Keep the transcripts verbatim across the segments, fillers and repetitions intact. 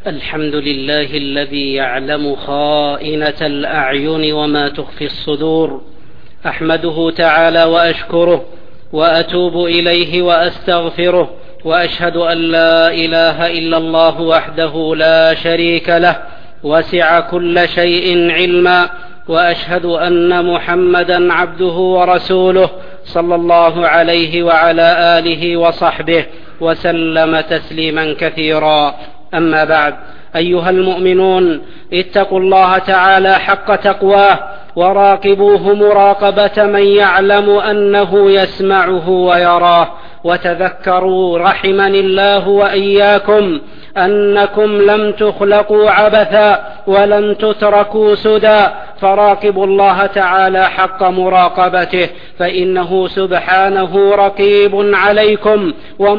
الحمد لله الذي يعلم خائنة الأعين وما تخفي الصدور. أحمده تعالى وأشكره وأتوب إليه وأستغفره، وأشهد أن لا إله إلا الله وحده لا شريك له وسع كل شيء علما، وأشهد أن محمدا عبده ورسوله صلى الله عليه وعلى آله وصحبه وسلم تسليما كثيرا. أما بعد، أيها المؤمنون، اتقوا الله تعالى حق تقواه وراقبوه مراقبة من يعلم أنه يسمعه ويراه، وتذكروا رحمني الله وإياكم أنكم لم تخلقوا عبثا ولم تتركوا سدى، فراقبوا الله تعالى حق مراقبته، فإنه سبحانه رقيب عليكم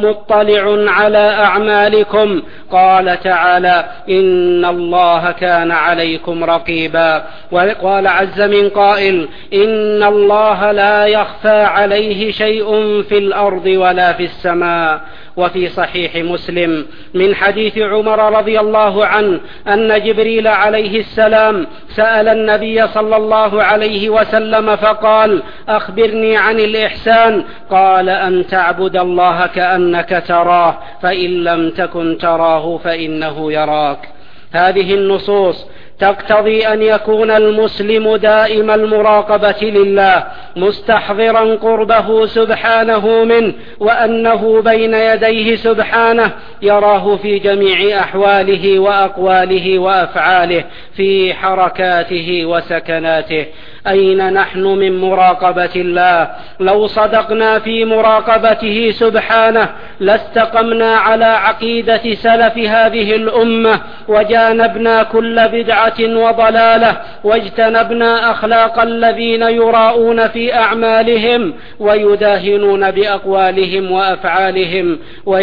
ومطلع على أعمالكم. قال تعالى: إن الله كان عليكم رقيبا. وقال عز من قائل: إن الله لا يخفى عليه شيء في الأرض ولا في السماء. وفي صحيح مسلم من حديث عمر رضي الله عنه أن جبريل عليه السلام سأل النبي صلى الله عليه وسلم فقال: أخبرني عن الإحسان. قال: أن تعبد الله كأنك تراه، فإن لم تكن تراه فإنه يراك. هذه النصوص تقتضي أن يكون المسلم دائم المراقبة لله، مستحضرا قربه سبحانه منه، وأنه بين يديه سبحانه يراه في جميع أحواله وأقواله وأفعاله، في حركاته وسكناته. أين نحن من مراقبة الله؟ لو صدقنا في مراقبته سبحانه لاستقمنا على عقيدة سلف هذه الأمة، وجانبنا كل بدعة وضلالة، واجتنبنا أخلاق الذين يراؤون في أعمالهم ويداهنون بأقوالهم وأفعالهم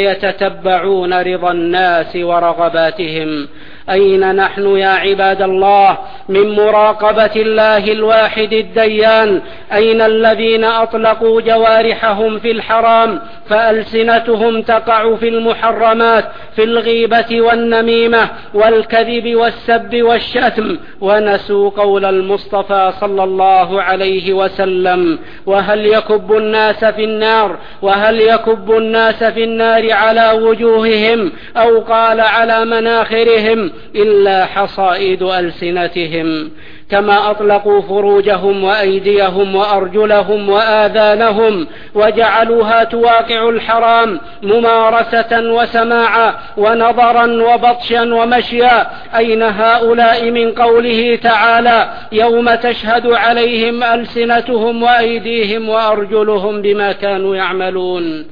ويتتبعون رضا الناس ورغباتهم. أين نحن يا عباد الله من مراقبة الله الواحد الديان؟ أين الذين أطلقوا جوارحهم في الحرام فألسنتهم تقع في المحرمات، في الغيبة والنميمة والكذب والسب والشتم، ونسوا قول المصطفى صلى الله عليه وسلم: وهل يكب الناس في النار وهل يكب الناس في النار على وجوههم، أو قال على مناخرهم، إلا حصائد ألسنتهم. كما أطلقوا فروجهم وأيديهم وأرجلهم وآذانهم وجعلوها تواقع الحرام ممارسة وسماعا ونظرا وبطشا ومشيا. أين هؤلاء من قوله تعالى: يوم تشهد عليهم ألسنتهم وأيديهم وأرجلهم بما كانوا يعملون؟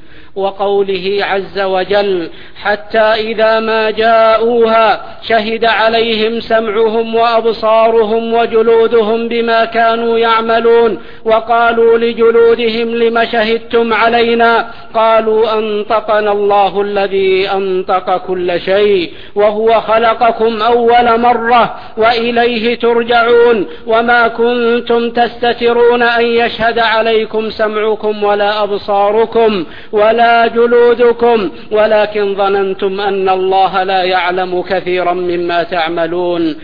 وقوله عز وجل: حتى إذا ما جاءوها شهد عليهم سمعهم وأبصارهم وجلودهم بما كانوا يعملون، وقالوا لجلودهم لم شهدتم علينا؟ قالوا أنطقنا الله الذي أنطق كل شيء وهو خلقكم أول مرة وإليه ترجعون، وما كنتم تستترون أن يشهد عليكم سمعكم ولا أبصاركم ولا جلودكم، ولكن ظننتم أن الله لا يعلم كثيرا مما تعملون،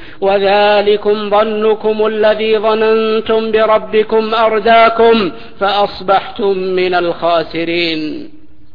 وذلكم ظنكم الذي ظننتم بربكم أرداكم فأصبحتم من الخاسرين.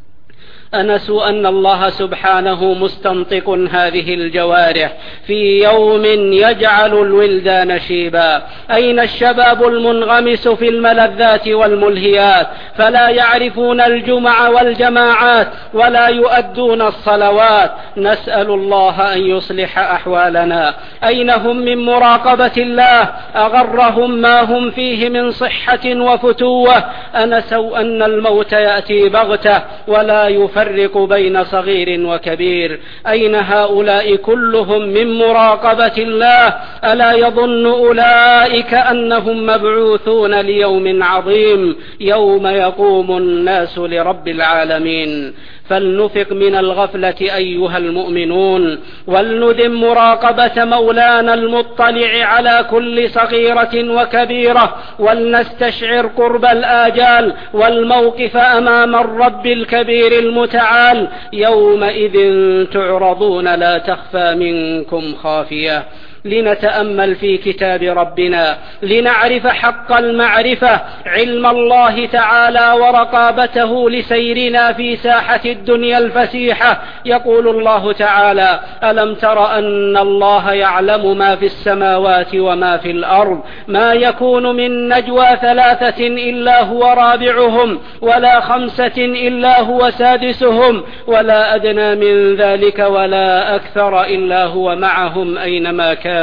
أنسوا أن الله سبحانه مستنطق هذه الجوارح في يوم يجعل الولدان شيبا. أين الشباب المنغمس في الملذات والملهيات فلا يعرفون الجمع والجماعات ولا يؤدون الصلوات؟ نسأل الله أن يصلح أحوالنا. أين هم من مراقبة الله؟ أغرهم ما هم فيه من صحة وفتوة. أنسوا أن الموت يأتي بغتة ولا يفرق يفرق بين صغير وكبير. أين هؤلاء كلهم من مراقبة الله؟ ألا يظن أولئك أنهم مبعوثون ليوم عظيم، يوم يقوم الناس لرب العالمين؟ فلنفق من الغفلة أيها المؤمنون، ولندم مراقبة مولانا المطلع على كل صغيرة وكبيرة، ولنستشعر قرب الآجال والموقف أمام الرب الكبير المتعال المتعال يومئذ تعرضون لا تخفى منكم خافية. لنتأمل في كتاب ربنا لنعرف حق المعرفة علم الله تعالى ورقابته لسيرنا في ساحة الدنيا الفسيحة. يقول الله تعالى: ألم تر أن الله يعلم ما في السماوات وما في الأرض ما يكون من نجوى ثلاثة إلا هو رابعهم ولا خمسة إلا هو سادسهم ولا أدنى من ذلك ولا أكثر إلا هو معهم أينما كانوا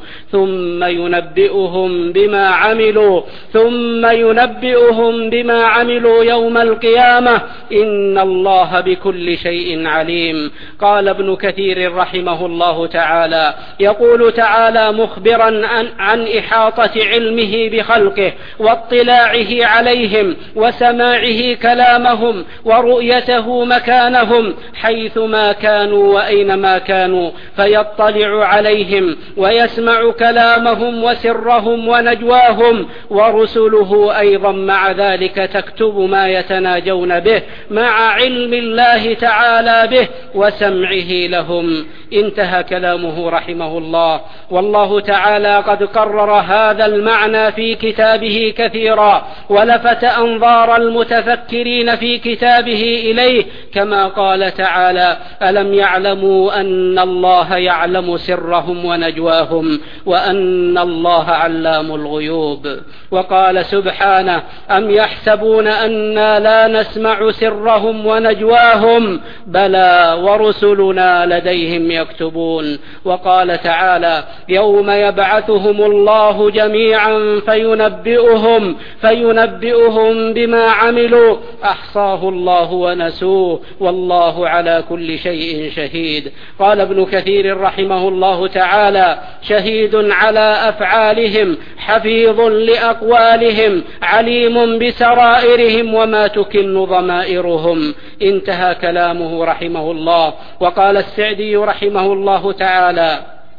ثم ينبئهم بما عملوا ثم ينبئهم بما عملوا يوم القيامة إن الله بكل شيء عليم. قال ابن كثير رحمه الله تعالى: يقول تعالى مخبرا عن, عن إحاطة علمه بخلقه واطلاعه عليهم وسماعه كلامهم ورؤيته مكانهم حيثما كانوا وأينما كانوا فيطلع عليهم ويسمع كلامهم وسرهم ونجواهم، ورسله أيضا مع ذلك تكتب ما يتناجون به مع علم الله تعالى به وسمعه لهم. انتهى كلامه رحمه الله. والله تعالى قد قرر هذا المعنى في كتابه كثيرا ولفت أنظار المتفكرين في كتابه إليه كما قال تعالى: ألم يعلموا أن الله يعلم سرهم ونجواهم وأن الله علام الغيوب. وقال سبحانه: أم يحسبون أنا لا نسمع سرهم ونجواهم بلى ورسلنا لديهم يكتبون. وقال تعالى: يوم يبعثهم الله جميعا فينبئهم فينبئهم بما عملوا أحصاه الله ونسوه والله على كل شيء شهيد. قال ابن كثير رحمه الله تعالى: شهيد على أفعالهم حفيظ لأقوالهم عليم بسرائرهم وما تكن ضمائرهم. انتهى كلامه رحمه الله. وقال السعدي رحمه الله تعالى: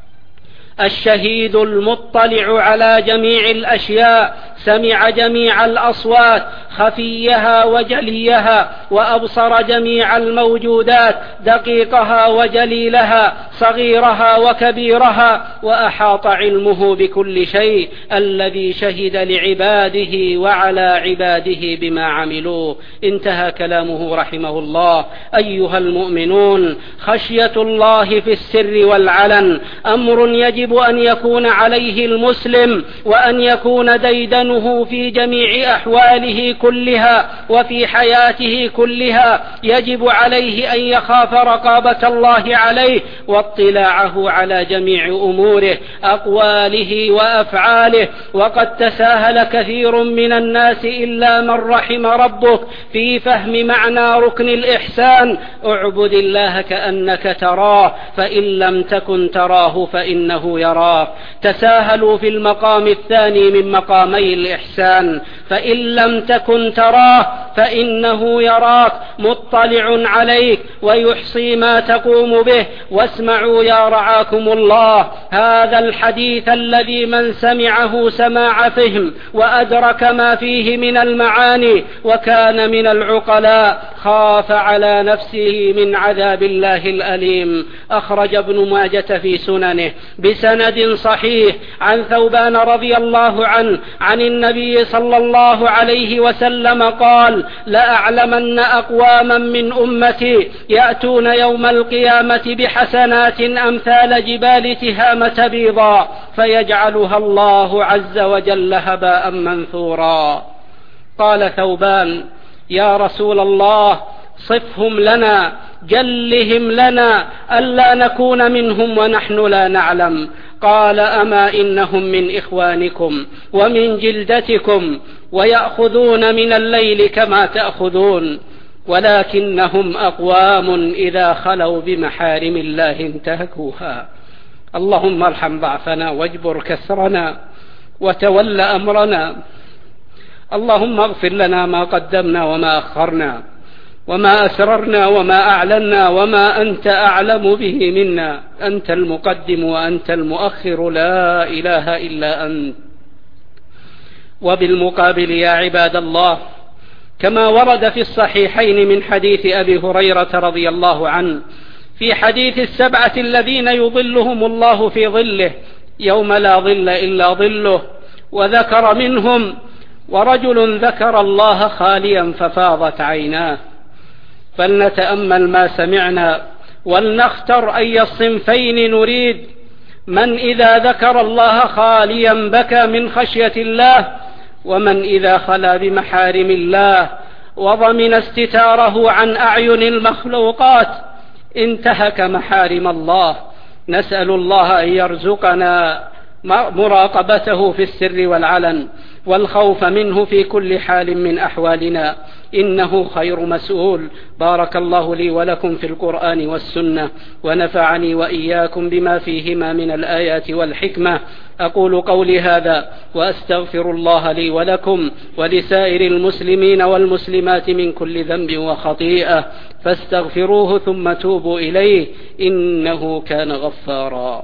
الشهيد المطلع على جميع الأشياء سمع جميع الأصوات خفيها وجليها وأبصر جميع الموجودات دقيقها وجليلها صغيرها وكبيرها وأحاط علمه بكل شيء الذي شهد لعباده وعلى عباده بما عملوه. انتهى كلامه رحمه الله. أيها المؤمنون، خشية الله في السر والعلن أمر يجب أن يكون عليه المسلم وأن يكون ديدنه في جميع أحواله كلها وفي حياته كلها. يجب عليه أن يخاف رقابة الله عليه واطلاعه على جميع أموره أقواله وأفعاله. وقد تساهل كثير من الناس إلا من رحم ربك في فهم معنى ركن الإحسان: اعبد الله كأنك تراه فإن لم تكن تراه فإنه يراك. تساهلوا في المقام الثاني من مقامي الإحسان: فإن لم تكن تراه فإنه يراك مطلع عليك ويحصي ما تقوم به. واسمعوا يا رعاكم الله هذا الحديث الذي من سمعه سماع فهم وأدرك ما فيه من المعاني وكان من العقلاء خاف على نفسه من عذاب الله الأليم. أخرج ابن ماجة في سننه بسند صحيح عن ثوبان رضي الله عنه عن النبي صلى الله عليه وسلم قال: لأعلمن أقواما من أمتي يأتون يوم القيامة بحسنات أمثال جبال تهامة بيضاء فيجعلها الله عز وجل هباء منثورا. قال ثوبان: يا رسول الله صفهم لنا جلهم لنا ألا نكون منهم ونحن لا نعلم. قال: أما إنهم من إخوانكم ومن جلدتكم ويأخذون من الليل كما تأخذون ولكنهم أقوام إذا خلوا بمحارم الله انتهكوها. اللهم ارحم ضعفنا واجبر كسرنا وتول أمرنا. اللهم اغفر لنا ما قدمنا وما أخرنا وما أسررنا وما أعلنا وما أنت أعلم به منا. أنت المقدم وأنت المؤخر لا إله إلا أنت. وبالمقابل يا عباد الله، كما ورد في الصحيحين من حديث أبي هريرة رضي الله عنه في حديث السبعة الذين يظلهم الله في ظله يوم لا ظل إلا ظله، وذكر منهم: ورجل ذكر الله خاليا ففاضت عيناه. فلنتأمل ما سمعنا ولنختر أي الصنفين نريد: من إذا ذكر الله خاليا بكى من خشية الله، ومن إذا خلا بمحارم الله وضمن استتاره عن أعين المخلوقات انتهك محارم الله. نسأل الله أن يرزقنا مراقبته في السر والعلن، والخوف منه في كل حال من أحوالنا، إنه خير مسؤول. بارك الله لي ولكم في القرآن والسنة، ونفعني وإياكم بما فيهما من الآيات والحكمة. أقول قولي هذا وأستغفر الله لي ولكم ولسائر المسلمين والمسلمات من كل ذنب وخطيئة، فاستغفروه ثم توبوا إليه، إنه كان غفارا.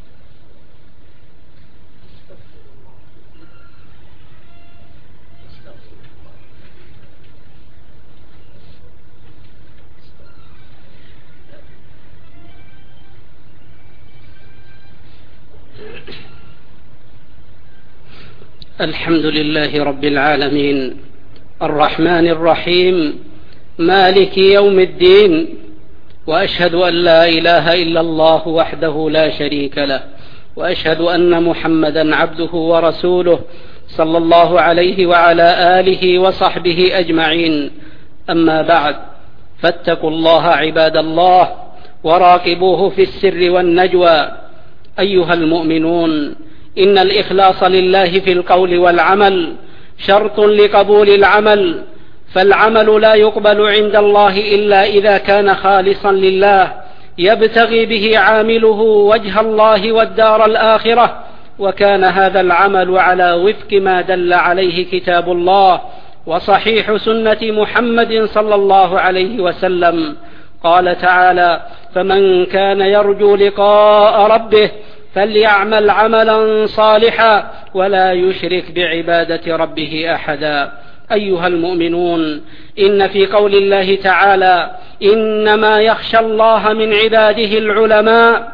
الحمد لله رب العالمين، الرحمن الرحيم، مالك يوم الدين، وأشهد أن لا إله إلا الله وحده لا شريك له، وأشهد أن محمدا عبده ورسوله صلى الله عليه وعلى آله وصحبه أجمعين. أما بعد، فاتقوا الله عباد الله، وراقبوه في السر والنجوى. أيها المؤمنون، إن الإخلاص لله في القول والعمل شرط لقبول العمل، فالعمل لا يقبل عند الله إلا إذا كان خالصا لله يبتغي به عامله وجه الله والدار الآخرة، وكان هذا العمل على وفق ما دل عليه كتاب الله وصحيح سنة محمد صلى الله عليه وسلم. قال تعالى: فمن كان يرجو لقاء ربه فليعمل عملا صالحا ولا يشرك بعبادة ربه أحدا. أيها المؤمنون، إن في قول الله تعالى: إنما يخشى الله من عباده العلماء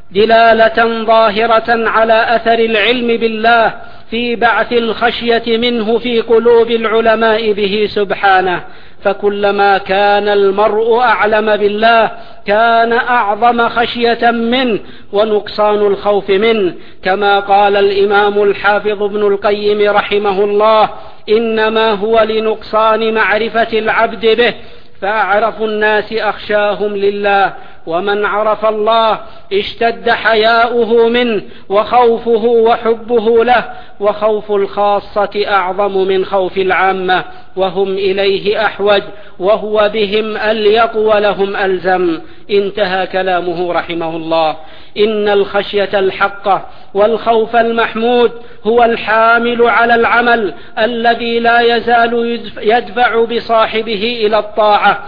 دلالة ظاهرة على أثر العلم بالله في بعث الخشية منه في قلوب العلماء به سبحانه، فكلما كان المرء أعلم بالله كان أعظم خشية منه ونقصان الخوف منه، كما قال الإمام الحافظ ابن القيم رحمه الله: إنما هو لنقصان معرفة العبد به، فأعرف الناس أخشاهم لله، ومن عرف الله اشتد حياؤه منه وخوفه وحبه له، وخوف الخاصة أعظم من خوف العامة، وهم إليه أحوج، وهو بهم أليق ولهم ألزم. انتهى كلامه رحمه الله. إن الخشية الحقة والخوف المحمود هو الحامل على العمل الذي لا يزال يدفع بصاحبه إلى الطاعة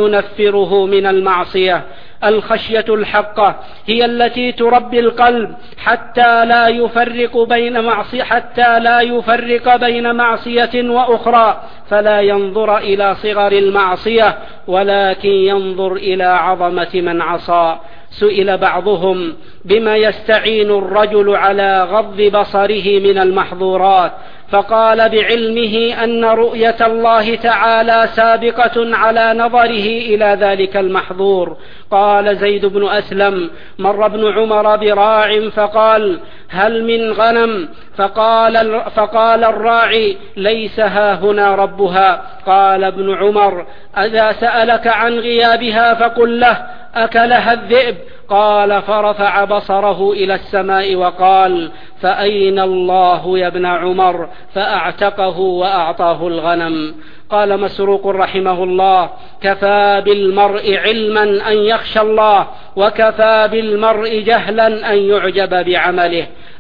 وينفره من المعصية. الخشية الحقة هي التي تربي القلب حتى لا يفرق بين معصية حتى لا يفرق بين معصية وأخرى، فلا ينظر إلى صغر المعصية ولكن ينظر إلى عظمة من عصى. سئل بعضهم: بما يستعين الرجل على غض بصره من المحظورات؟ فقال: بعلمه أن رؤية الله تعالى سابقة على نظره إلى ذلك المحظور. قال زيد بن أسلم: مر ابن عمر براع فقال: هل من غنم؟ فقال, فقال الراعي: ليس ها هنا ربها. قال ابن عمر: إذا سألك عن غيابها فقل له: أكلها الذئب. قال: فرفع بصره إلى السماء وقال: فأين الله يا ابن عمر؟ فأعتقه وأعطاه الغنم. قال مسروق رحمه الله: كفى بالمرء علما أن يخشى الله، وكفى بالمرء جهلا أن يعجب بعمله.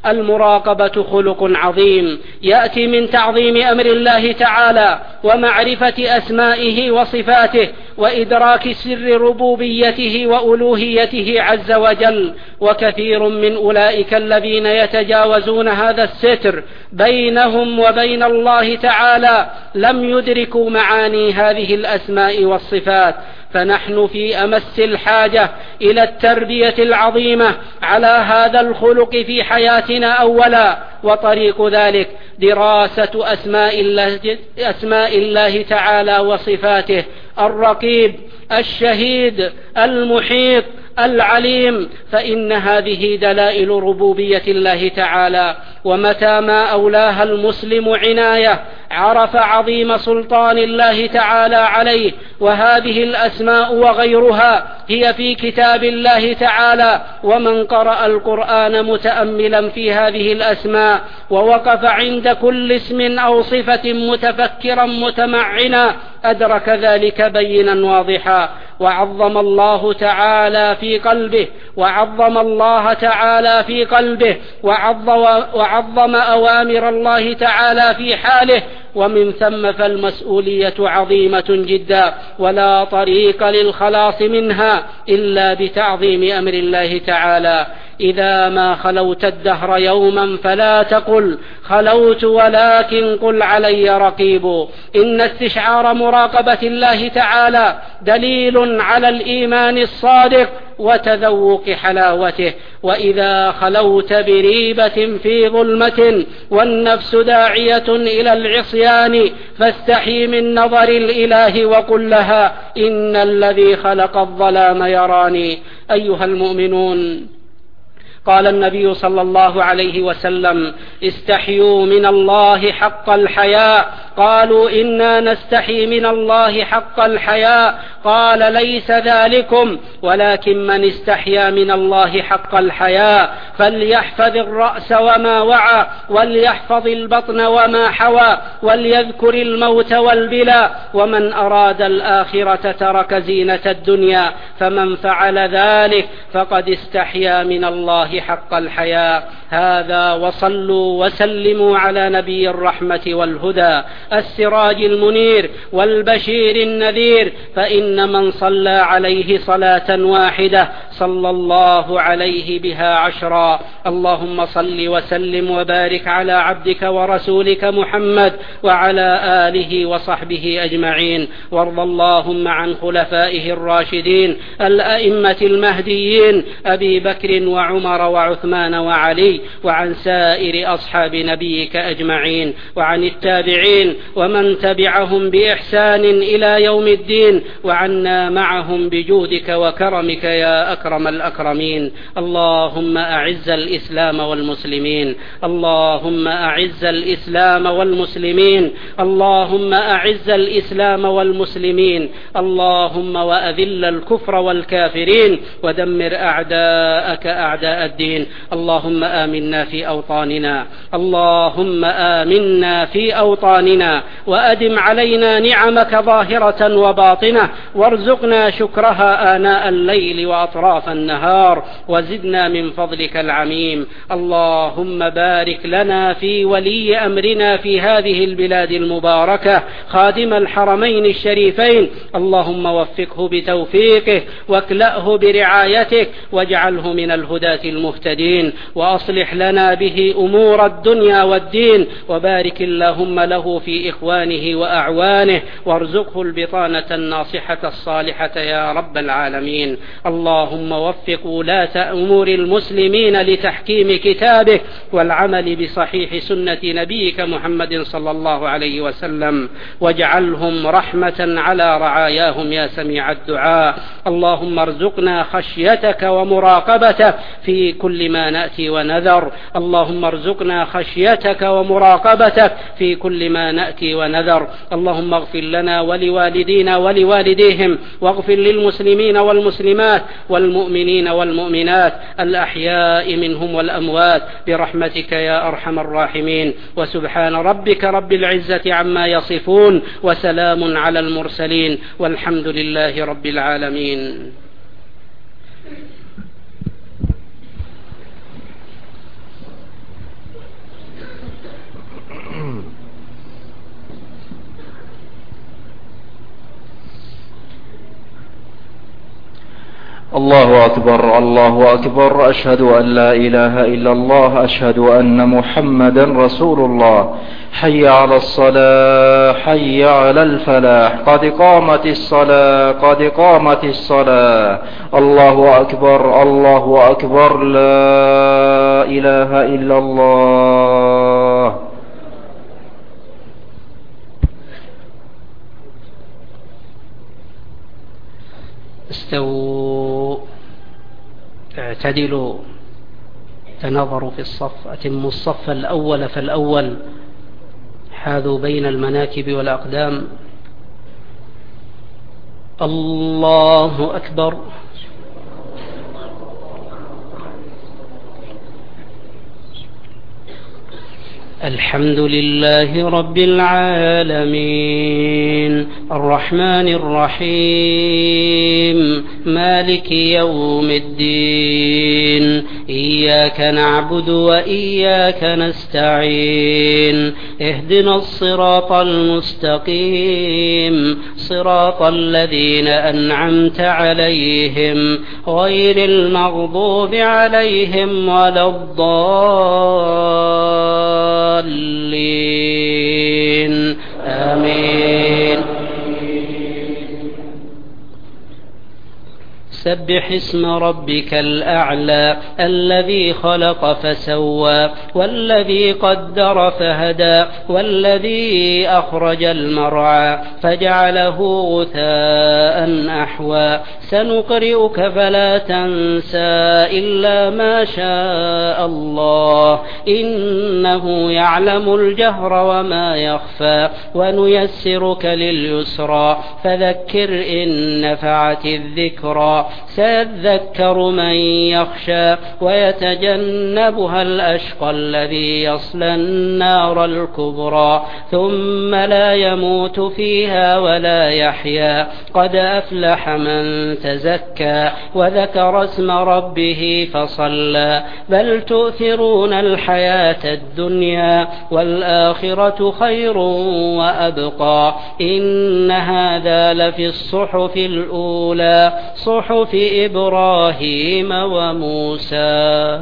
المراقبة خلق عظيم يأتي من تعظيم أمر الله تعالى ومعرفة أسمائه وصفاته وإدراك سر ربوبيته وألوهيته عز وجل. وكثير من أولئك الذين يتجاوزون هذا الستر بينهم وبين الله تعالى لم يدركوا معاني هذه الأسماء والصفات، فنحن في أمس الحاجة إلى التربية العظيمة على هذا الخلق في حياتنا أولا، وطريق ذلك دراسة أسماء الله, أسماء الله تعالى وصفاته: الرقيب، الشهيد، المحيط، العليم، فإن هذه دلائل ربوبية الله تعالى. ومتى ما أولاها المسلم عناية عرف عظيم سلطان الله تعالى عليه. وهذه الأسماء وغيرها هي في كتاب الله تعالى، ومن قرأ القرآن متأملا في هذه الأسماء ووقف عند كل اسم أو صفة متفكرا متمعنا أدرك ذلك بينا واضحا، وعظم الله تعالى في قلبه وعظم الله تعالى في قلبه وعظم أوامر الله تعالى في حاله. ومن ثم فالمسؤولية عظيمة جدا، ولا طريق للخلاص منها إلا بتعظيم أمر الله تعالى. إذا ما خلوت الدهر يوما فلا تقل خلوت، ولكن قل علي رقيب. إن استشعار مراقبة الله تعالى دليل على الإيمان الصادق وتذوق حلاوته. وإذا خلوت بريبة في ظلمة والنفس داعية إلى العصيان فاستحي من نظر الإله وقل لها إن الذي خلق الظلام يراني. أيها المؤمنون، قال النبي صلى الله عليه وسلم: استحيوا من الله حق الحياء. قالوا: إنا نستحي من الله حق الحياء. قال: ليس ذلكم، ولكن من استحيا من الله حق الحياء فليحفظ الرأس وما وعى، وليحفظ البطن وما حوى، وليذكر الموت والبلى. ومن أراد الآخرة ترك زينة الدنيا، فمن فعل ذلك فقد استحيا من الله حق الحياء. هذا وصلوا وسلموا على نبي الرحمة والهدى السراج المنير والبشير النذير، فإن من صلى عليه صلاة واحدة صلى الله عليه بها عشرا. اللهم صل وسلم وبارك على عبدك ورسولك محمد وعلى آله وصحبه أجمعين. وارض اللهم عن خلفائه الراشدين الأئمة المهديين أبي بكر وعمر وعثمان وعلي، وعن سائر أصحاب نبيك أجمعين، وعن التابعين ومن تبعهم بإحسان إلى يوم الدين، وعنا معهم بجودك وكرمك يا أكرم الأكرمين. اللهم أعز الإسلام والمسلمين، اللهم أعز الإسلام والمسلمين، اللهم أعز الإسلام والمسلمين، اللهم وأذل الكفر والكافرين، ودمر أعداءك أعداء الدين. اللهم آمنا في أوطاننا، اللهم آمنا في أوطاننا، وأدم علينا نعمك ظاهرة وباطنة، وارزقنا شكرها آناء الليل وأطراف النهار، وزدنا من فضلك العميم. اللهم بارك لنا في ولي أمرنا في هذه البلاد المباركة خادم الحرمين الشريفين، اللهم وفقه بتوفيقه واكلأه برعايتك، واجعله من الهداة المهتدين، وأصلح لنا به أمور الدنيا والدين، وبارك اللهم له في إخوانه وأعوانه، وارزقه البطانة الناصحة الصالحة يا رب العالمين. اللهم وفق ولاة أمور المسلمين لتحكيم كتابك والعمل بصحيح سنة نبيك محمد صلى الله عليه وسلم، واجعلهم رحمة على رعاياهم يا سميع الدعاء. اللهم ارزقنا خشيتك ومراقبتك في كل ما نأتي ونذر، اللهم ارزقنا خشيتك ومراقبتك في كل ما نأتي ونذر. اللهم اغفر لنا ولوالدينا ولوالديهم، واغفر للمسلمين والمسلمات والمؤمنين والمؤمنات الأحياء منهم والأموات برحمتك يا أرحم الراحمين. وسبحان ربك رب العزة عما يصفون، وسلام على المرسلين، والحمد لله رب العالمين. الله أكبر الله أكبر. أشهد أن لا إله إلا الله. أشهد أن محمدا رسول الله. حي على الصلاة حي على الفلاح. قد قامت الصلاة قد قامت الصلاة. الله أكبر الله أكبر. لا إله إلا الله. استووا اعتدلوا تنظروا في الصف. أتموا الصف الأول فالأول. حاذوا بين المناكب والأقدام. الله أكبر. الحمد لله رب العالمين الرحمن الرحيم مالك يوم الدين إياك نعبد وإياك نستعين اهدنا الصراط المستقيم صراط الذين أنعمت عليهم غير المغضوب عليهم ولا الضالين آمين. سبح اسم ربك الأعلى الذي خلق فسوى والذي قدر فهدى والذي أخرج المرعى فجعله غثاء أحوى سنقرئك فلا تنسى إلا ما شاء الله إنه يعلم الجهر وما يخفى ونيسرك لليسرى فذكر إن نفعت الذكرى سيذكر من يخشى ويتجنبها الأشقى الذي يصلى النار الكبرى ثم لا يموت فيها ولا يحيا قد أفلح من تزكى وذكر اسم ربه فصلى بل تؤثرون الحياة الدنيا والآخرة خير وأبقى إن هذا لفي الصحف الأولى صحف إبراهيم وموسى.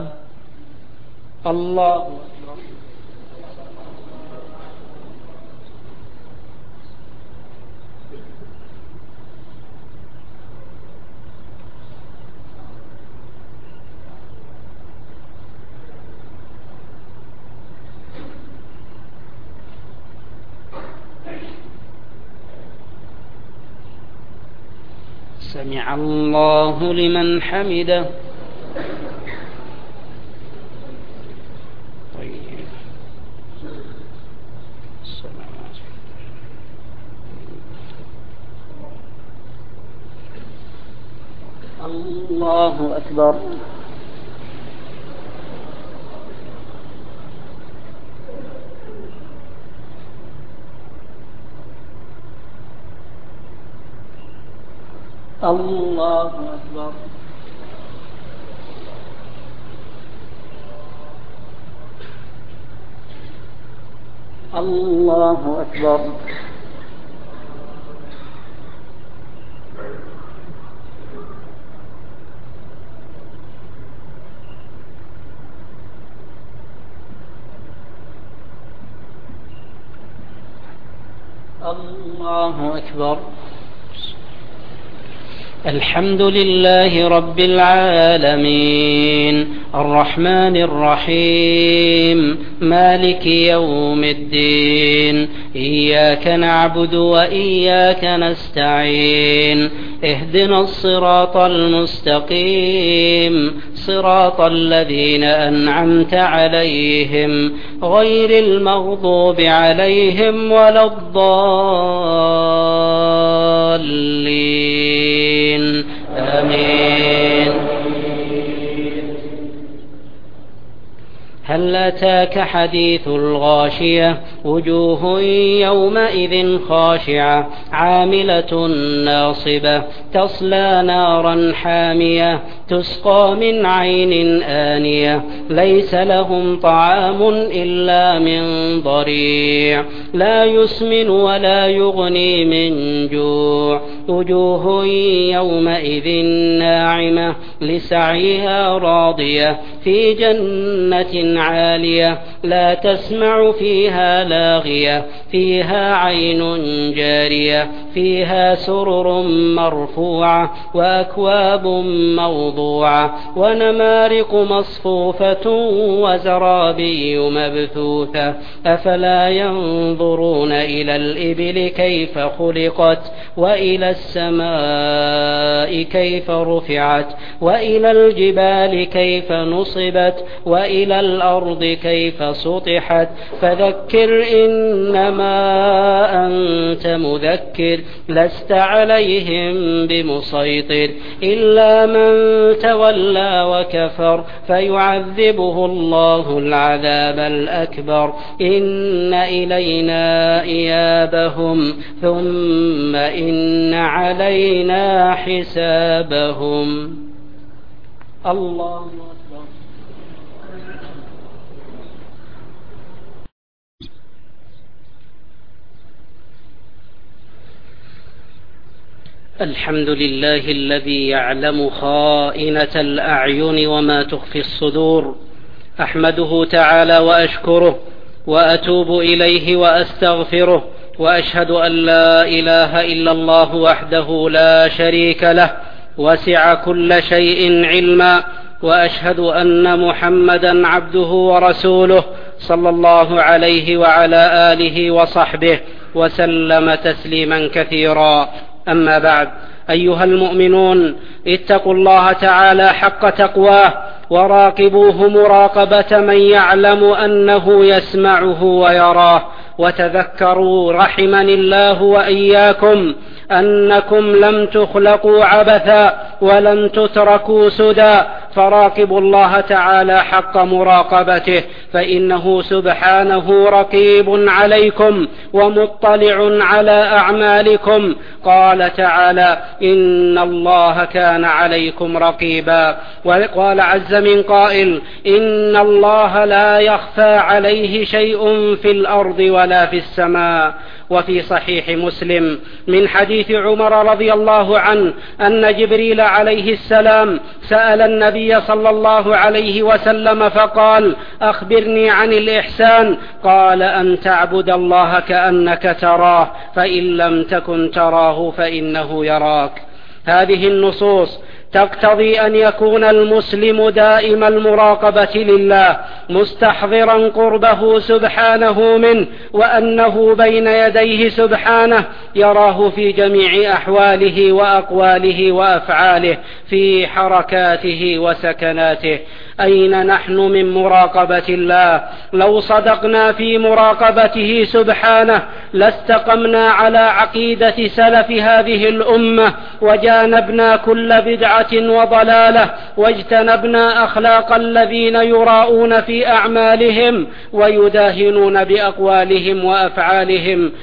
الله سمع الله لمن حمده. طيب. الله أكبر. الله أكبر. الله أكبر. الله أكبر. الحمد لله رب العالمين الرحمن الرحيم مالك يوم الدين إياك نعبد وإياك نستعين اهدنا الصراط المستقيم صراط الذين أنعمت عليهم غير المغضوب عليهم ولا الضالين آمين. هل أتاك حديث الغاشية وجوه يومئذ خاشعة عاملة ناصبة تصلى نارا حامية تسقى من عين آنية ليس لهم طعام إلا من ضريع لا يسمن ولا يغني من جوع وجوه يومئذ ناعمة لسعيها راضية في جنة عالية لا تسمع فيها لاغية فيها عين جارية فيها سرر مرفوعة وأكواب موضوعة ونمارق مصفوفة وزرابي مبثوثة أفلا ينظرون إلى الإبل كيف خلقت وإلى السماء كيف رفعت وإلى الجبال كيف نصبت وإلى الأرض كيف سطحت فذكر إنما أنت مذكر لست عليهم بمسيطر إلا من تولى وكفر فيعذبه الله العذاب الأكبر إن إلينا إيابهم ثم إن علينا حسابهم. الله أكبر. الحمد لله الذي يعلم خائنة الأعين وما تخفي الصدور. أحمده تعالى وأشكره وأتوب إليه وأستغفره وأشهد أن لا إله إلا الله وحده لا شريك له وسع كل شيء علما وأشهد أن محمدا عبده ورسوله صلى الله عليه وعلى آله وصحبه وسلم تسليما كثيرا. أما بعد، أيها المؤمنون، اتقوا الله تعالى حق تقواه وراقبوه مراقبة من يعلم أنه يسمعه ويراه، وتذكروا رحمني الله وإياكم أنكم لم تخلقوا عبثا ولم تتركوا سدى، فراقبوا الله تعالى حق مراقبته فإنه سبحانه رقيب عليكم ومطلع على أعمالكم. قال تعالى: إن الله كان عليكم رقيبا. وقال عز من قائل: إن الله لا يخفى عليه شيء في الأرض ولا في السماء. وفي صحيح مسلم من حديث عمر رضي الله عنه أن جبريل عليه السلام سأل النبي صلى الله عليه وسلم فقال: أخبرني عن الإحسان. قال: أن تعبد الله كأنك تراه فإن لم تكن تراه فإنه يراك. هذه النصوص تقتضي أن يكون المسلم دائم المراقبة لله مستحضرا قربه سبحانه منه، وأنه بين يديه سبحانه يراه في جميع أحواله وأقواله وأفعاله في حركاته وسكناته. أين نحن من مراقبة الله؟ لو صدقنا في مراقبته سبحانه لاستقمنا على عقيدة سلف هذه الأمة وجانبنا كل بدعة وضلالة واجتنبنا أخلاق الذين يراؤون في أعمالهم ويداهنون بأقوالهم وأفعالهم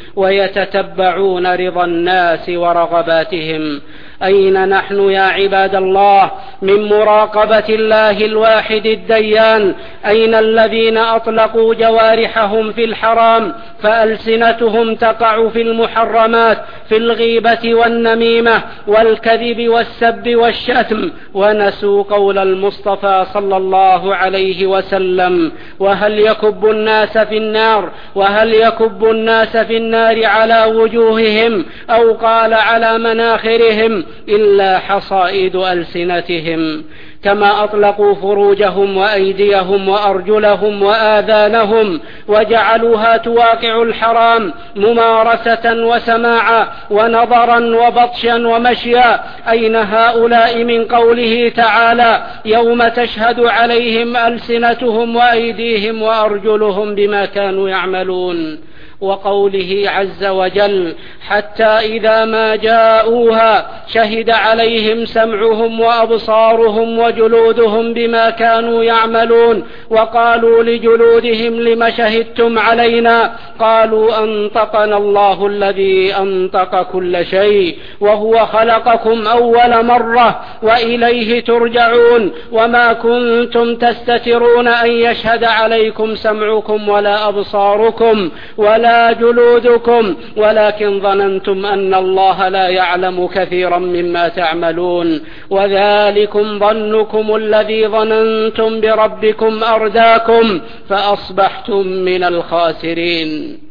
ويتتبعون رضا الناس ورغباتهم. أين نحن يا عباد الله من مراقبة الله الواحد الديان؟ أين الذين أطلقوا جوارحهم في الحرام فألسنتهم تقع في المحرمات، في الغيبة والنميمة والكذب والسب والشتم، ونسوا قول المصطفى صلى الله عليه وسلم: وهل يكب الناس في النار وهل يكب الناس في النار على وجوههم أو قال على مناخرهم إلا حصائد ألسنتهم. كما أطلقوا فروجهم وأيديهم وأرجلهم وآذانهم وجعلوها تواقع الحرام ممارسة وسماعا ونظرا وبطشا ومشيا. أين هؤلاء من قوله تعالى: يوم تشهد عليهم ألسنتهم وأيديهم وأرجلهم بما كانوا يعملون؟ وقوله عز وجل: حتى إذا ما جاءوها شهد عليهم سمعهم وأبصارهم وجلودهم بما كانوا يعملون، وقالوا لجلودهم لم شهدتم علينا؟ قالوا أنطقنا الله الذي أنطق كل شيء وهو خلقكم أول مرة وإليه ترجعون، وما كنتم تستترون أن يشهد عليكم سمعكم ولا أبصاركم ولا جلودكم ولكن ظننتم أن الله لا يعلم كثيرا مما تعملون، وذلكم ظنكم الذي ظننتم بربكم أرداكم فأصبحتم من الخاسرين.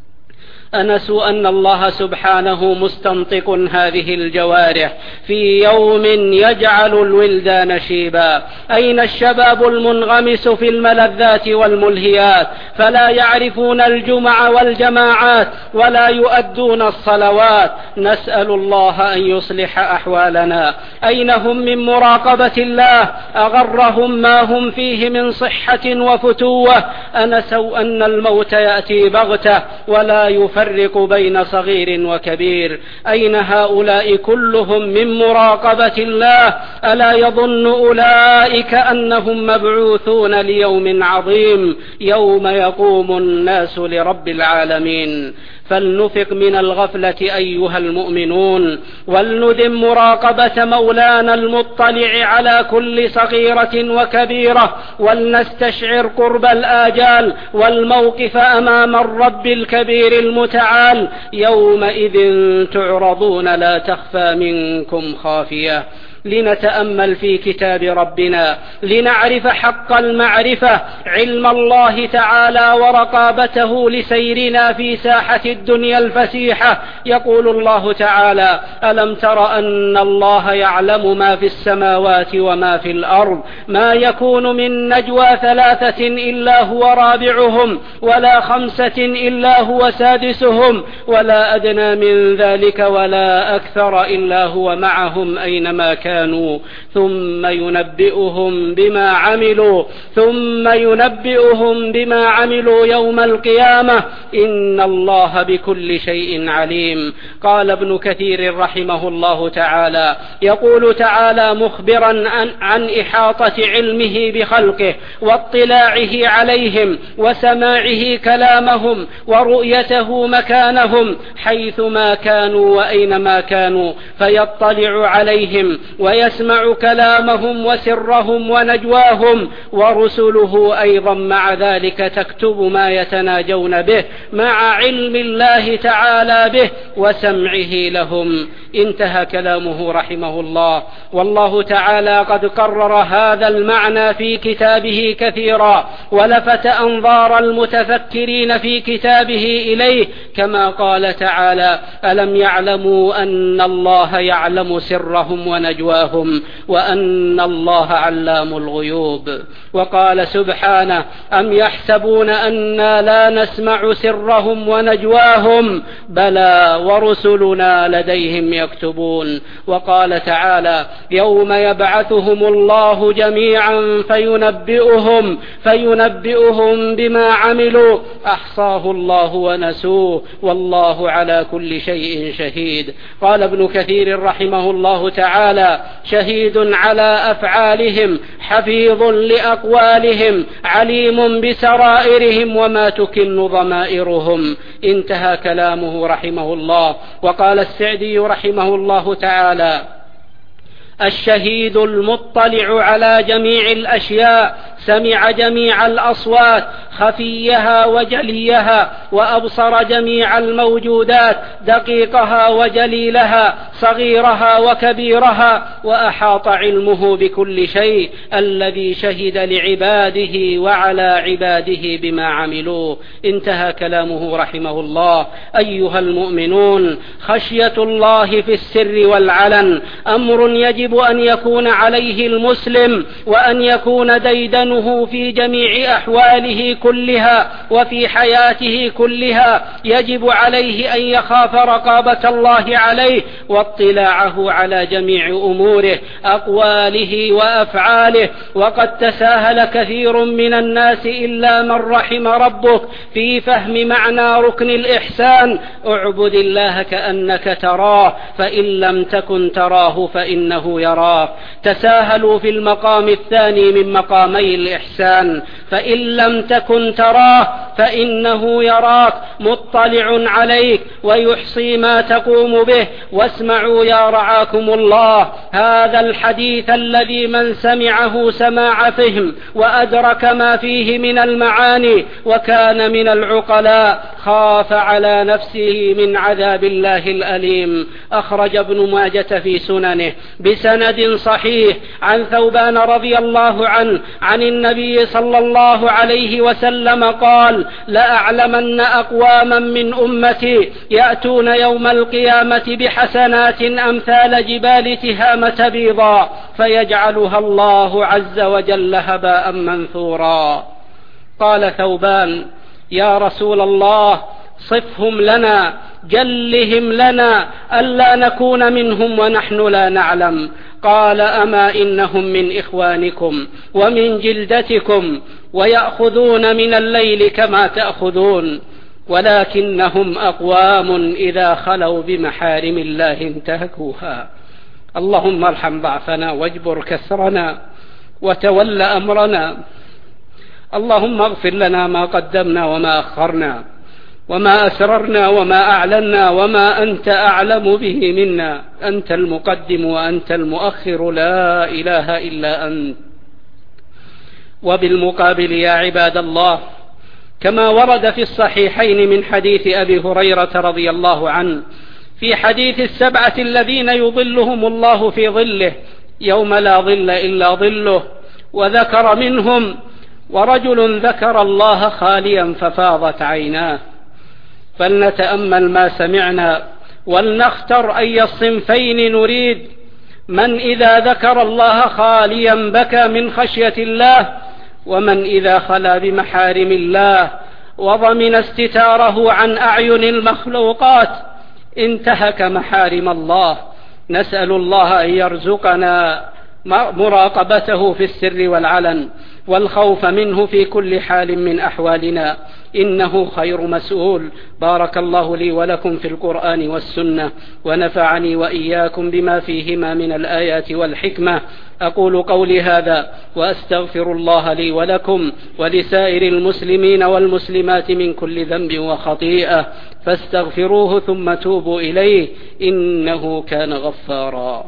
أنسوا أن الله سبحانه مستنطق هذه الجوارح في يوم يجعل الولدان شيبا. أين الشباب المنغمس في الملذات والملهيات فلا يعرفون الجمع والجماعات ولا يؤدون الصلوات؟ نسأل الله أن يصلح أحوالنا. أين هم من مراقبة الله؟ أغرهم ما هم فيه من صحة وفتوة. أنسوا أن الموت يأتي بغتة ولا يفرق فرق بين صغير وكبير. أين هؤلاء كلهم من مراقبة الله؟ ألا يظن أولئك أنهم مبعوثون ليوم عظيم يوم يقوم الناس لرب العالمين؟ فلنفق من الغفلة أيها المؤمنون، ولندم مراقبة مولانا المطلع على كل صغيرة وكبيرة، ولنستشعر قرب الآجال والموقف أمام الرب الكبير المتعال. يومئذ تعرضون لا تخفى منكم خافية. لنتأمل في كتاب ربنا لنعرف حق المعرفة، علم الله تعالى ورقابته لسيرنا في ساحة الدنيا الفسيحة. يقول الله تعالى: ألم تر أن الله يعلم ما في السماوات وما في الأرض، ما يكون من نجوى ثلاثة إلا هو رابعهم ولا خمسة إلا هو سادسهم ولا أدنى من ذلك ولا أكثر إلا هو معهم أينما كانوا ثم ينبئهم بما عملوا ثم ينبئهم بما عملوا يوم القيامة إن الله بكل شيء عليم. قال ابن كثير رحمه الله تعالى: يقول تعالى مخبرا عن, عن إحاطة علمه بخلقه واطلاعه عليهم وسماعه كلامهم ورؤيته مكانهم حيثما كانوا وأينما كانوا، فيطلع عليهم ويسمع كلامهم وسرهم ونجواهم، ورسله أيضا مع ذلك تكتب ما يتناجون به مع علم الله تعالى به وسمعه لهم. انتهى كلامه رحمه الله. والله تعالى قد قرر هذا المعنى في كتابه كثيرا ولفت أنظار المتفكرين في كتابه إليه، كما قال تعالى: ألم يعلموا أن الله يعلم سرهم ونجواهم وأن الله علام الغيوب. وقال سبحانه: أم يحسبون أنا لا نسمع سرهم ونجواهم بلى ورسلنا لديهم يكتبون. وقال تعالى: يوم يبعثهم الله جميعا فينبئهم فينبئهم بما عملوا أحصاه الله ونسوه والله على كل شيء شهيد. قال ابن كثير رحمه الله تعالى: شهيد على أفعالهم حفيظ لأقوالهم عليم بسرائرهم وما تكن ضمائرهم. انتهى كلامه رحمه الله. وقال السعدي رحمه الله تعالى: الشهيد المطلع على جميع الأشياء سمع جميع الأصوات خفيها وجليها وأبصر جميع الموجودات دقيقها وجليلها صغيرها وكبيرها، وأحاط علمه بكل شيء الذي شهد لعباده وعلى عباده بما عملوا. انتهى كلامه رحمه الله. أيها المؤمنون، خشية الله في السر والعلن أمر يجب أن يكون عليه المسلم وأن يكون ديدنه في جميع أحواله كلها وفي حياته كلها. يجب عليه أن يخاف رقابة الله عليه واطلاعه على جميع أموره أموره أقواله وأفعاله. وقد تساهل كثير من الناس إلا من رحم ربك في فهم معنى ركن الإحسان: اعبد الله كأنك تراه فإن لم تكن تراه فإنه يراك. تساهلوا في المقام الثاني من مقامي الإحسان: فإن لم تكن تراه فإنه يراك، مطلع عليك ويحصي ما تقوم به. واسمعوا يا رعاكم الله هذا الحديث الذي من سمعه سماع فهم وأدرك ما فيه من المعاني وكان من العقلاء خاف على نفسه من عذاب الله الأليم. أخرج ابن ماجة في سننه بسند صحيح عن ثوبان رضي الله عنه عن النبي صلى الله عليه وسلم قال: لأعلمن أقواما من أمتي يأتون يوم القيامة بحسنات أمثال جبال تهامة بيضاء فيجعلها الله عز وجل هباء منثورا. قال ثوبان: يا رسول الله صفهم لنا، جلهم لنا ألا نكون منهم ونحن لا نعلم. قال: أما إنهم من إخوانكم ومن جلدتكم ويأخذون من الليل كما تأخذون، ولكنهم أقوام إذا خلوا بمحارم الله انتهكوها. اللهم ارحم ضعفنا واجبر كسرنا وتول أمرنا. اللهم اغفر لنا ما قدمنا وما أخرنا وما أسررنا وما أعلنا وما أنت أعلم به منا. أنت المقدم وأنت المؤخر، لا إله إلا أنت. وبالمقابل يا عباد الله، كما ورد في الصحيحين من حديث أبي هريرة رضي الله عنه في حديث السبعة الذين يظلهم الله في ظله يوم لا ظل إلا ظله، وذكر منهم: ورجل ذكر الله خاليا ففاضت عيناه. فلنتأمل ما سمعنا ولنختر أي الصنفين نريد: من إذا ذكر الله خاليا بكى من خشية الله، ومن إذا خلا بمحارم الله وضمن استتاره عن أعين المخلوقات انتهك محارم الله. نسأل الله أن يرزقنا مراقبته في السر والعلن والخوف منه في كل حال من أحوالنا، إنه خير مسؤول. بارك الله لي ولكم في القرآن والسنة، ونفعني وإياكم بما فيهما من الآيات والحكمة. أقول قولي هذا وأستغفر الله لي ولكم ولسائر المسلمين والمسلمات من كل ذنب وخطيئة، فاستغفروه ثم توبوا إليه إنه كان غفارا.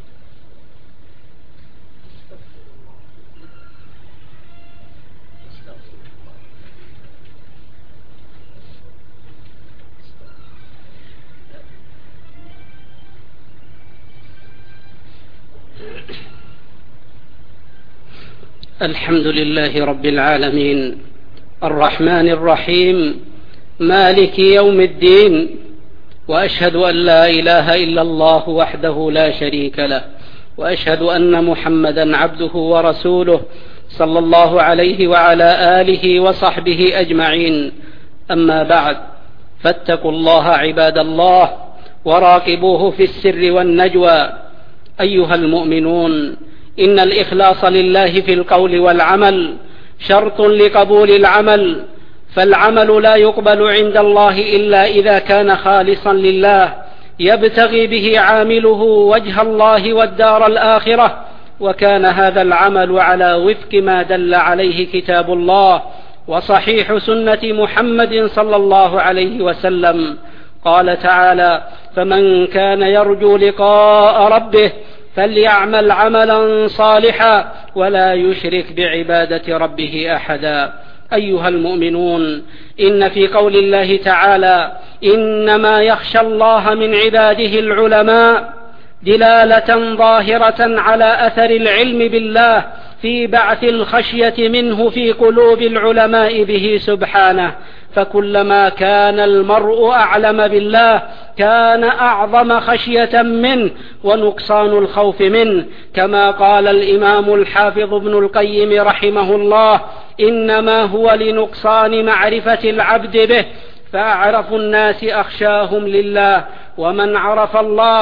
الحمد لله رب العالمين، الرحمن الرحيم، مالك يوم الدين، وأشهد أن لا إله إلا الله وحده لا شريك له، وأشهد أن محمدا عبده ورسوله صلى الله عليه وعلى آله وصحبه أجمعين. أما بعد، فاتقوا الله عباد الله وراقبوه في السر والنجوى. أيها المؤمنون، إن الإخلاص لله في القول والعمل شرط لقبول العمل، فالعمل لا يقبل عند الله إلا إذا كان خالصا لله يبتغي به عامله وجه الله والدار الآخرة، وكان هذا العمل على وفق ما دل عليه كتاب الله وصحيح سنة محمد صلى الله عليه وسلم. قال تعالى: فمن كان يرجو لقاء ربه فليعمل عملا صالحا ولا يشرك بعبادة ربه أحدا. أيها المؤمنون، إن في قول الله تعالى: إنما يخشى الله من عباده العلماء دلالة ظاهرة على أثر العلم بالله في بعث الخشية منه في قلوب العلماء به سبحانه، فكلما كان المرء أعلم بالله كان أعظم خشية منه ونقصان الخوف منه، كما قال الإمام الحافظ ابن القيم رحمه الله: إنما هو لنقصان معرفة العبد به، فأعرف الناس أخشاهم لله، ومن عرف الله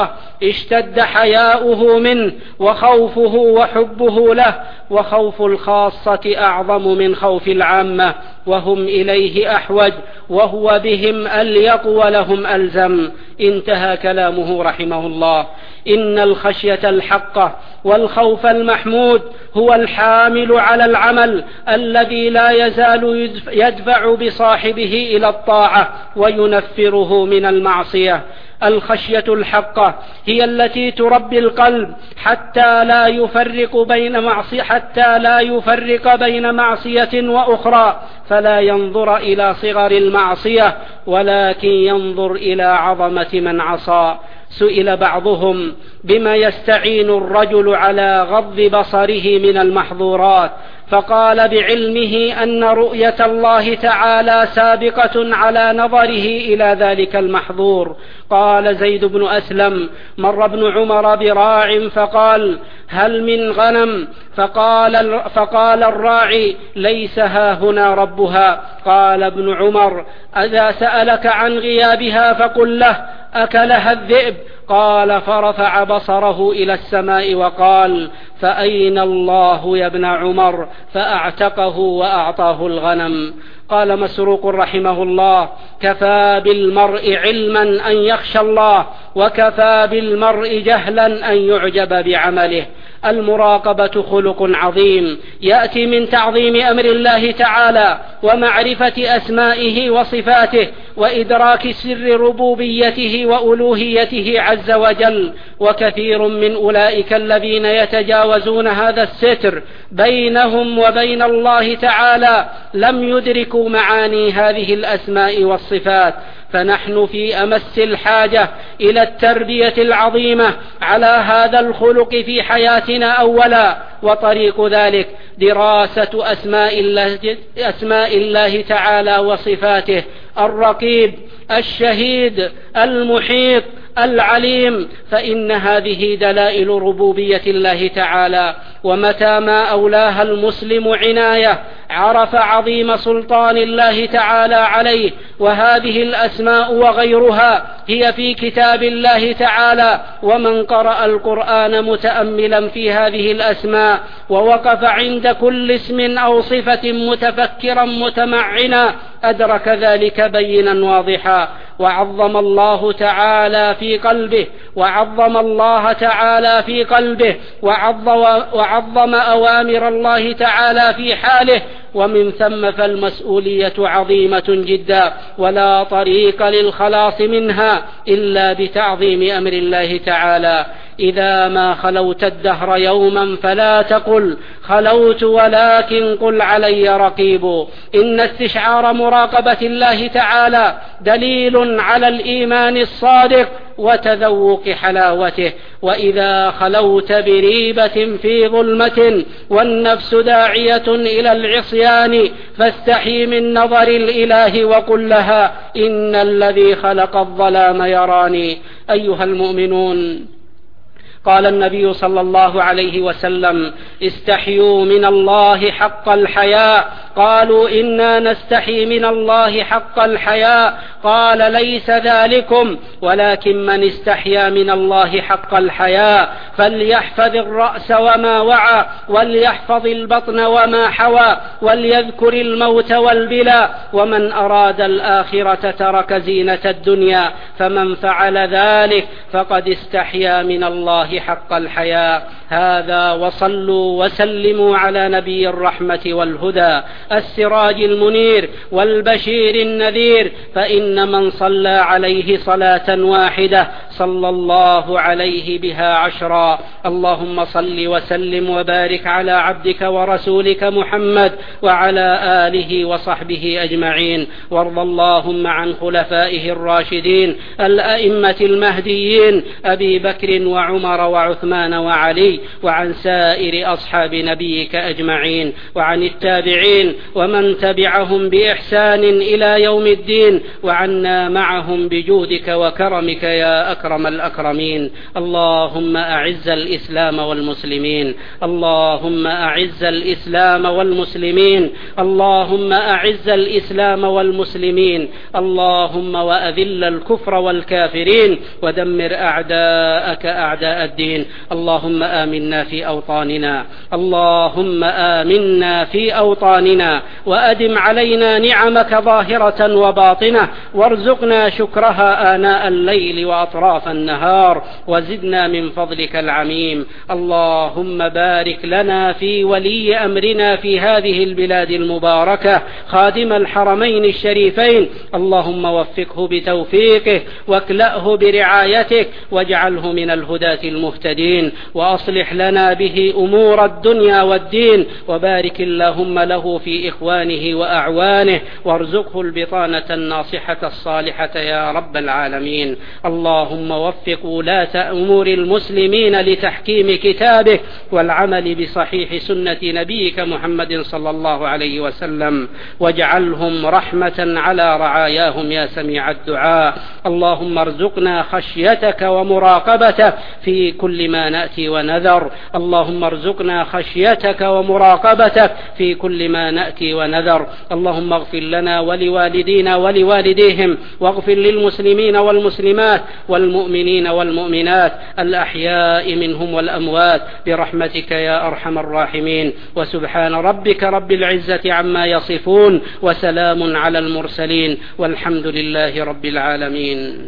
اشتد حياؤه منه وخوفه وحبه له، وخوف الخاصة أعظم من خوف العامة، وهم إليه أحوج، وهو بهم أليق ولهم ألزم. انتهى كلامه رحمه الله. إن الخشية الحقة والخوف المحمود هو الحامل على العمل الذي لا يزال يدفع بصاحبه إلى الطاعة وينفره من المعصية. الخشية الحقة هي التي تربي القلب حتى لا يفرق بين معصية حتى لا يفرق بين معصية وأخرى، فلا ينظر إلى صغر المعصية ولكن ينظر إلى عظمة من عصى. سئل بعضهم بما يستعين الرجل على غض بصره من المحظورات، فقال بعلمه أن رؤية الله تعالى سابقة على نظره إلى ذلك المحظور. قال زيد بن أسلم: مر ابن عمر براع فقال: هل من غنم؟ فقال, فقال الراعي: ليس ها هنا ربها. قال ابن عمر: إذا سألك عن غيابها فقل له: أكلها الذئب. قال: فرفع بصره إلى السماء وقال: فأين الله يا ابن عمر؟ فأعتقه وأعطاه الغنم. قال مسروق رحمه الله: كفى بالمرء علما أن يخشى الله، وكفى بالمرء جهلا أن يعجب بعمله. المراقبة خلق عظيم يأتي من تعظيم أمر الله تعالى ومعرفة أسمائه وصفاته وإدراك سر ربوبيته وألوهيته عز وجل. وكثير من أولئك الذين يتجاوزون هذا الستر بينهم وبين الله تعالى لم يدركوا معاني هذه الأسماء والصفات، فنحن في أمس الحاجة إلى التربية العظيمة على هذا الخلق في حياتنا أولا، وطريق ذلك دراسة أسماء الله, أسماء الله تعالى وصفاته: الرقيب، الشهيد، المحيط، العليم، فإن هذه دلائل ربوبية الله تعالى. ومتى ما أولاها المسلم عناية عرف عظيم سلطان الله تعالى عليه. وهذه الأسماء وغيرها هي في كتاب الله تعالى، ومن قرأ القرآن متأملا في هذه الأسماء ووقف عند كل اسم أو صفة متفكرا متمعنا أدرك ذلك بينا واضحا. وعظم الله تعالى في قلبه وعظم الله تعالى في قلبه وعظم أوامر الله تعالى في حاله، ومن ثم فالمسؤولية عظيمة جدا، ولا طريق للخلاص منها إلا بتعظيم أمر الله تعالى. إذا ما خلوت الدهر يوما فلا تقل خلوت، ولكن قل علي رقيب. إن استشعار مراقبة الله تعالى دليل على الإيمان الصادق وتذوق حلاوته. وإذا خلوت بريبة في ظلمة والنفس داعية إلى العصيان فاستحي من نظر الإله وقل لها: إن الذي خلق الظلام يراني. أيها المؤمنون، قال النبي صلى الله عليه وسلم: استحيوا من الله حق الحياء. قالوا: إنا نستحي من الله حق الحياء. قال: ليس ذلكم، ولكن من استحيا من الله حق الحياء فليحفظ الرأس وما وعى، وليحفظ البطن وما حوى، وليذكر الموت والبلى. ومن أراد الآخرة ترك زينة الدنيا، فمن فعل ذلك فقد استحيا من الله حق الحياء. هذا، وصلوا وسلموا على نبي الرحمة والهدى السراج المنير والبشير النذير، فإن من صلى عليه صلاة واحدة صلى الله عليه بها عشرا. اللهم صل وسلم وبارك على عبدك ورسولك محمد وعلى آله وصحبه أجمعين. وارض اللهم عن خلفائه الراشدين الأئمة المهديين أبي بكر وعمر وعثمان وعلي وعن سائر أصحاب نبيك أجمعين وعن التابعين ومن تبعهم بإحسان إلى يوم الدين وعنا معهم بجودك وكرمك يا أكرم الأكرمين. اللهم أعز الإسلام والمسلمين اللهم أعز الإسلام والمسلمين اللهم أعز الإسلام والمسلمين اللهم وأذل الكفر والكافرين ودمر أعداءك أعداء الدين. اللهم آمنا في أوطاننا اللهم آمنا في أوطاننا وأدم علينا نعمك ظاهرة وباطنة وارزقنا شكرها آناء الليل وأطراف النهار وزدنا من فضلك العميم. اللهم بارك لنا في ولي أمرنا في هذه البلاد المباركة خادم الحرمين الشريفين اللهم وفقه بتوفيقه واكلأه برعايتك واجعله من الهداة المهتدين وأصلح لنا به أمور الدنيا والدين وبارك اللهم له في إخوانه وأعوانه وارزقه البطانة الناصحة الصالحة يا رب العالمين. اللهم وفق ولاة أمور المسلمين لتحكيم كتابه والعمل بصحيح سنة نبيك محمد صلى الله عليه وسلم واجعلهم رحمة على رعاياهم يا سميع الدعاء. اللهم ارزقنا خشيتك ومراقبتك في كل ما نأتي ونذر اللهم ارزقنا خشيتك ومراقبتك في كل ما نأتي ونذر. اللهم اغفر لنا ولوالدينا ولوالديهم واغفر للمسلمين والمسلمات والمؤمنين والمؤمنات الأحياء منهم والأموات برحمتك يا أرحم الراحمين. وسبحان ربك رب العزة عما يصفون وسلام على المرسلين والحمد لله رب العالمين.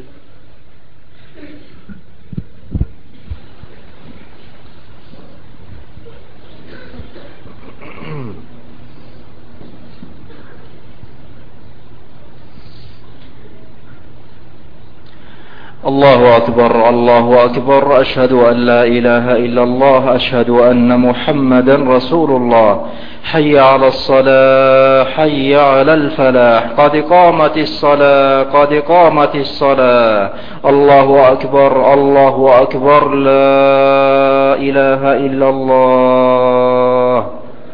الله أكبر الله أكبر أشهد أن لا إله إلا الله أشهد أن محمدا رسول الله. حي على الصلاة حي على الفلاح قد قامت الصلاة قد قامت الصلاة. الله أكبر الله أكبر لا إله إلا الله.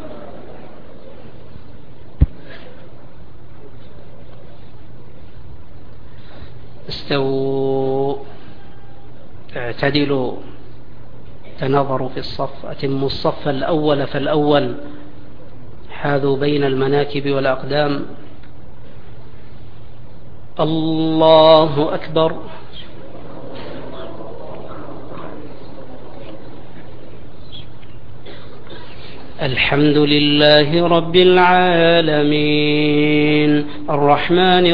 استووا اعتدلوا تنظروا في الصف أتموا الصف الأول فالأول حاذوا بين المناكب والأقدام. الله أكبر. الحمد لله رب العالمين الرحمن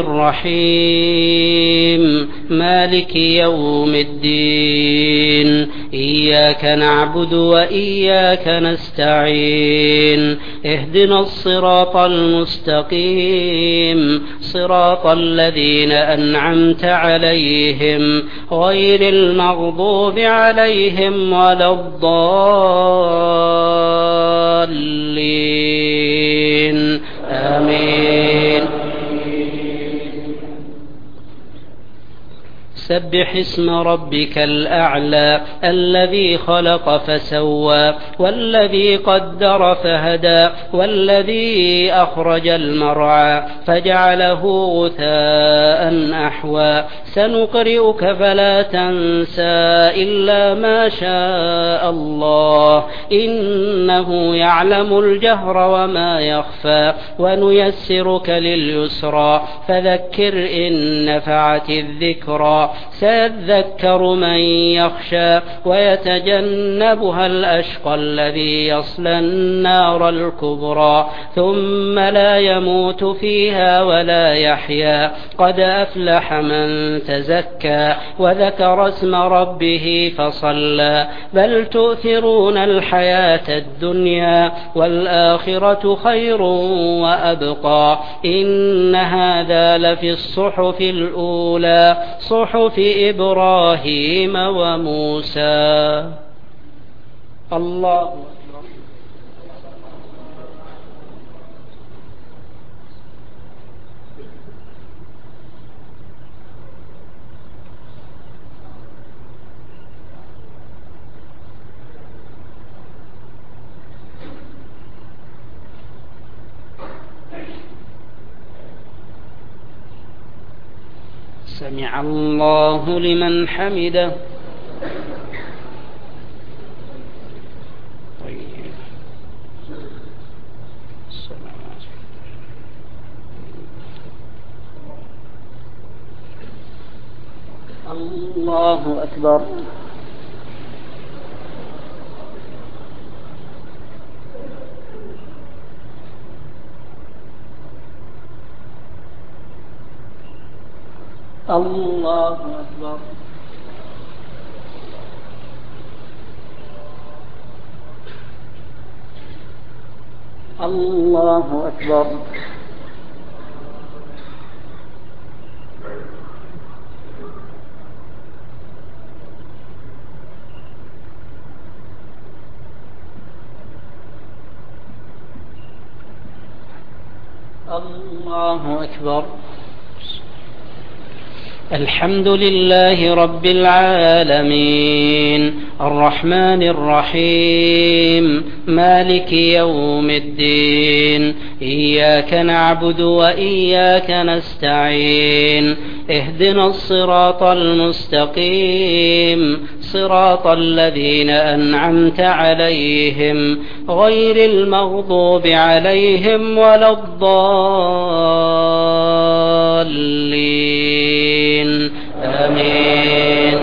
الرحيم مالك يوم الدين إياك نعبد وإياك نستعين اهدنا الصراط المستقيم صراط الذين أنعمت عليهم غير المغضوب عليهم ولا الضالين آمين. سبح اسم ربك الأعلى الذي خلق فسوى والذي قدر فهدى والذي أخرج المرعى فجعله غثاء أحوى. سنقرئك فلا تنسى إلا ما شاء الله إنه يعلم الجهر وما يخفى ونيسرك لليسرى فذكر إن نفعت الذكرى سيذكر من يخشى ويتجنبها الأشقى الذي يصلى النار الكبرى ثم لا يموت فيها ولا يحيا قد أفلح من تزكى وذكر اسم ربه فصلى بل تؤثرون الحياة الدنيا والآخرة خير وأبقى إن هذا لفي الصحف الأولى صحف إبراهيم وموسى. الله سمع الله لمن حمده. طيب. الله أكبر. الله أكبر. الله أكبر. الله أكبر. الحمد لله رب العالمين الرحمن الرحيم مالك يوم الدين إياك نعبد وإياك نستعين اهدنا الصراط المستقيم صراط الذين أنعمت عليهم غير المغضوب عليهم ولا الضالين آمين.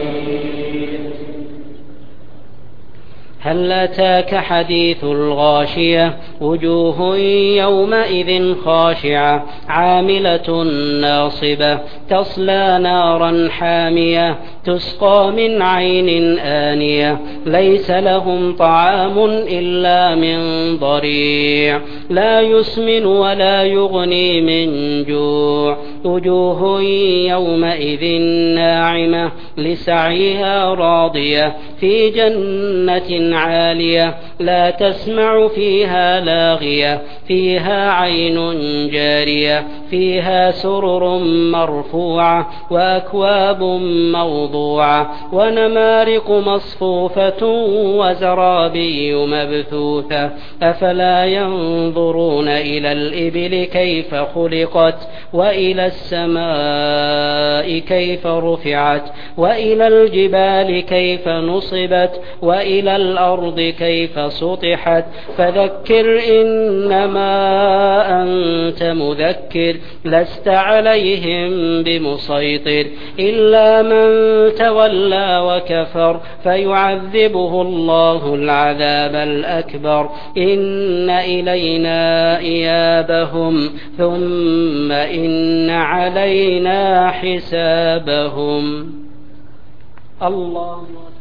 هل أتاك حديث الغاشية وجوه يومئذ خاشعة عاملة ناصبة تصلى نارا حامية تسقى من عين آنية ليس لهم طعام إلا من ضريع لا يسمن ولا يغني من جوع وجوه يومئذ ناعمة لسعيها راضية في جنة عالية لا تسمع فيها لاغية فيها عين جارية فيها سرر مرفوعة وأكواب موضوعة ونمارق مصفوفة وزرابي مبثوثة أفلا ينظرون إلى الإبل كيف خلقت وإلى السماء كيف رفعت وإلى الجبال كيف نصبت وإلى الأرض كيف سطحت فذكر إنما أنت مذكر لست عليهم بمسيطر إلا من تولى وكفر فيعذبه الله العذاب الأكبر إن إلينا إيابهم ثم إن علينا حسابهم. الله